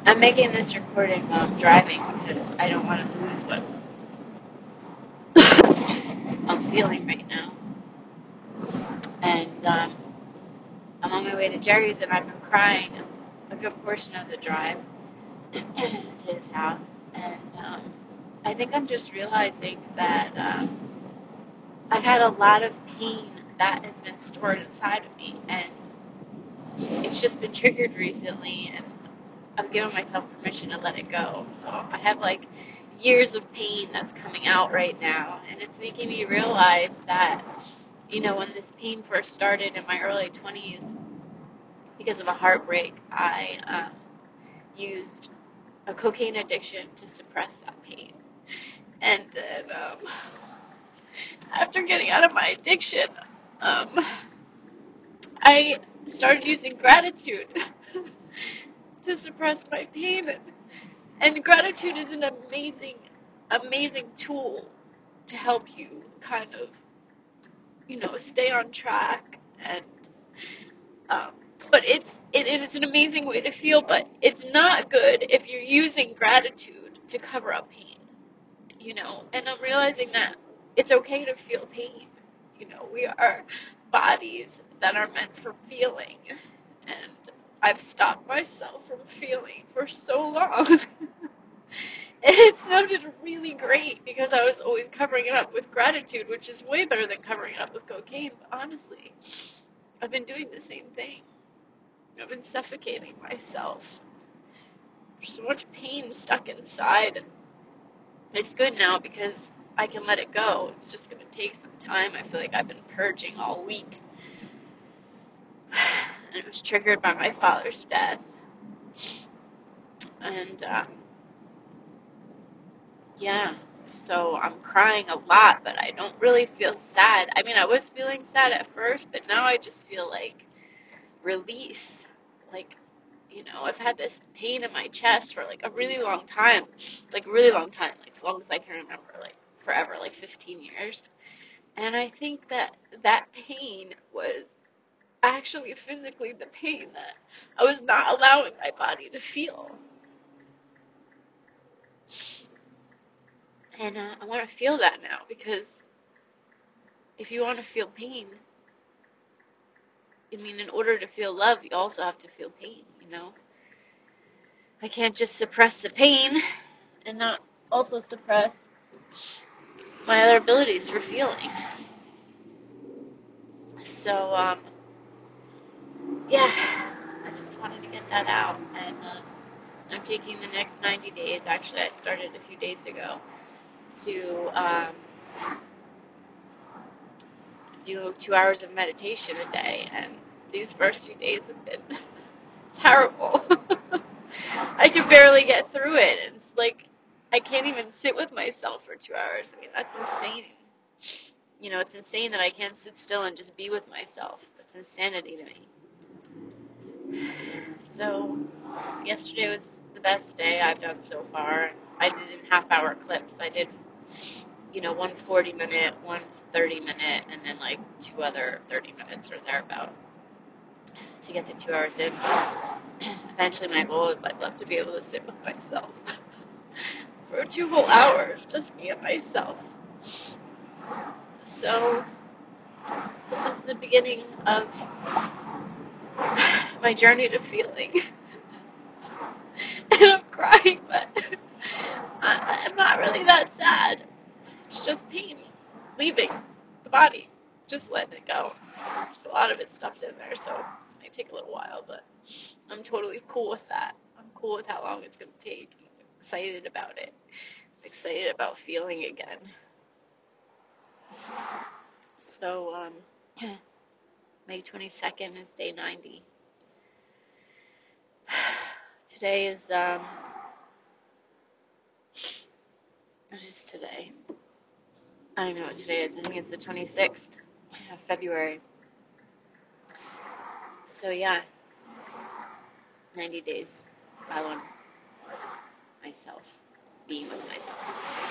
I'm making this recording while I'm driving because I don't want to lose what I'm feeling right now. And I'm on my way to Jerry's, and I've been crying a good portion of the drive to his house. And I think I'm just realizing that I've had a lot of pain that has been stored inside of me, and it's just been triggered recently, and I'm giving myself permission to let it go. So I have like years of pain that's coming out right now, and it's making me realize that, when this pain first started in my early 20s, because of a heartbreak, I used a cocaine addiction to suppress that pain. And then after getting out of my addiction, I started using gratitude to suppress my pain. And gratitude is an amazing, amazing tool to help you kind of, stay on track. And but it's an amazing way to feel, but it's not good if you're using gratitude to cover up pain. And I'm realizing that it's okay to feel pain. We are bodies that are meant for feeling, and I've stopped myself from feeling for so long. And it sounded really great because I was always covering it up with gratitude, which is way better than covering it up with cocaine. But honestly, I've been doing the same thing. I've been suffocating myself. There's so much pain stuck inside, and it's good now because I can let it go. It's just going to take some time. I feel like I've been purging all week. And it was triggered by my father's death. And, yeah, so I'm crying a lot, but I don't really feel sad. I mean, I was feeling sad at first, but now I just feel like release. Like, I've had this pain in my chest for like a really long time. Like, as long as I can remember, like forever, like 15 years. And I think that pain was actually physically the pain that I was not allowing my body to feel. And I want to feel that now, because if you want to feel pain, in order to feel love, you also have to feel pain, I can't just suppress the pain and not also suppress my other abilities for feeling. So, yeah, I just wanted to get that out. And I'm taking the next 90 days. Actually, I started a few days ago to do 2 hours of meditation a day. And these first few days have been terrible. I can barely get through it. It's like I can't even sit with myself for 2 hours. That's insane. It's insane that I can't sit still and just be with myself. It's insanity to me. So, yesterday was the best day I've done so far. I did in half-hour clips. I did, one 40-minute, one 30-minute, and then like 2 other 30 minutes or thereabout to get the 2 hours in. Eventually, my goal is I'd love to be able to sit with myself for 2 whole hours, just me and myself. So, this is the beginning of my journey to feeling. And I'm crying, but I'm not really that sad. It's just pain leaving the body, just letting it go. There's a lot of it stuffed in there, so this might take a little while, but I'm totally cool with that. I'm cool with how long it's going to take. I'm excited about it. I'm excited about feeling again. So, May 22nd is day 90. Today is, what is today? I don't know what today is. I think it's the 26th of February. So, yeah, 90 days following myself, being with myself.